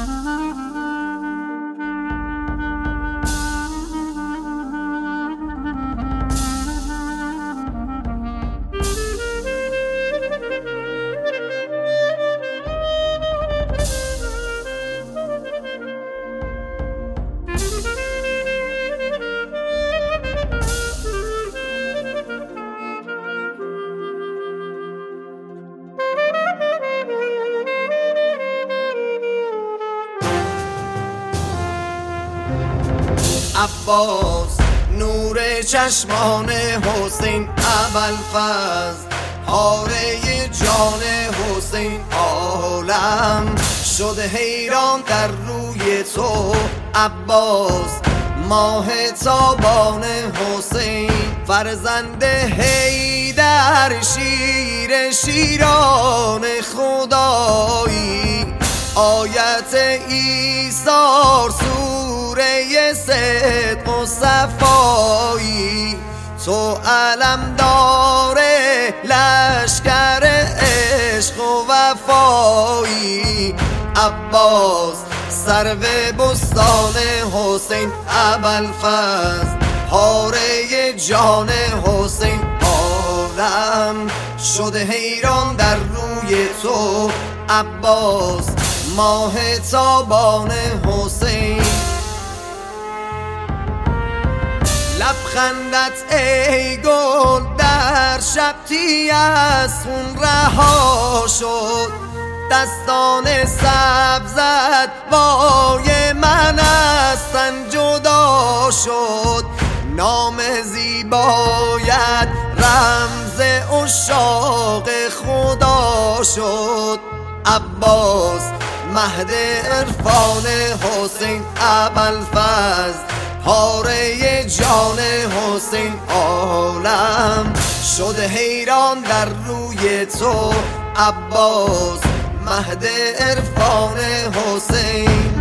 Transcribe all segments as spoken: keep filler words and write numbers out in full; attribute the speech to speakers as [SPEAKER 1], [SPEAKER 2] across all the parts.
[SPEAKER 1] عباس نور چشمان حسین، ابوالفضل پاره جان حسین، عالم شده حیران در روی تو عباس، ماه تابان حسین، فرزند حیدر، شیر شیران خدایی، آیت ایثار، سوره صدق و صفایی، تو علمدار لشکر عشق و وفایی، عباس سرو بستان حسین، ابوالفضل پاره جان حسین، عالم شده حیران در روی تو عباس، ماه تابان حسین. لبخندت ای گل در شب تی از خون رها شد، دستان سبزت وای من از تن جدا شد، نام زیبایت رمز عشاق خدا شد، عباس مهد عرفان حسین، ابوالفضل پاره جان حسین، عالم شده حیران در روی تو عباس، مهد عرفان حسین.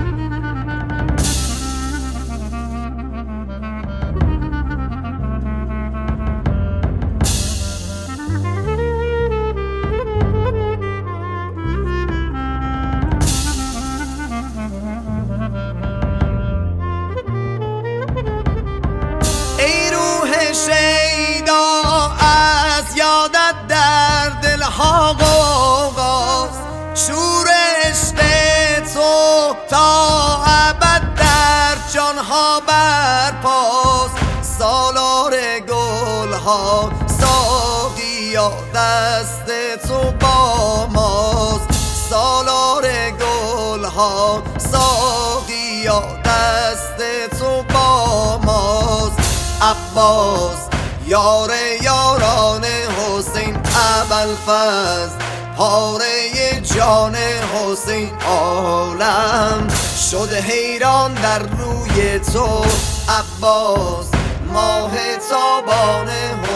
[SPEAKER 1] شیدا از یادت در دلها غوغاست، شور عشق تو تا ابد در جانها برپاست، سالار گلها ساقیا دست تو با ماست، سالار گلها ساقیا دست تو با ماست، عباس یار یاران حسین، ابوالفضل پاره جان حسین، عالم شده حیران در روی تو عباس، ماه تابان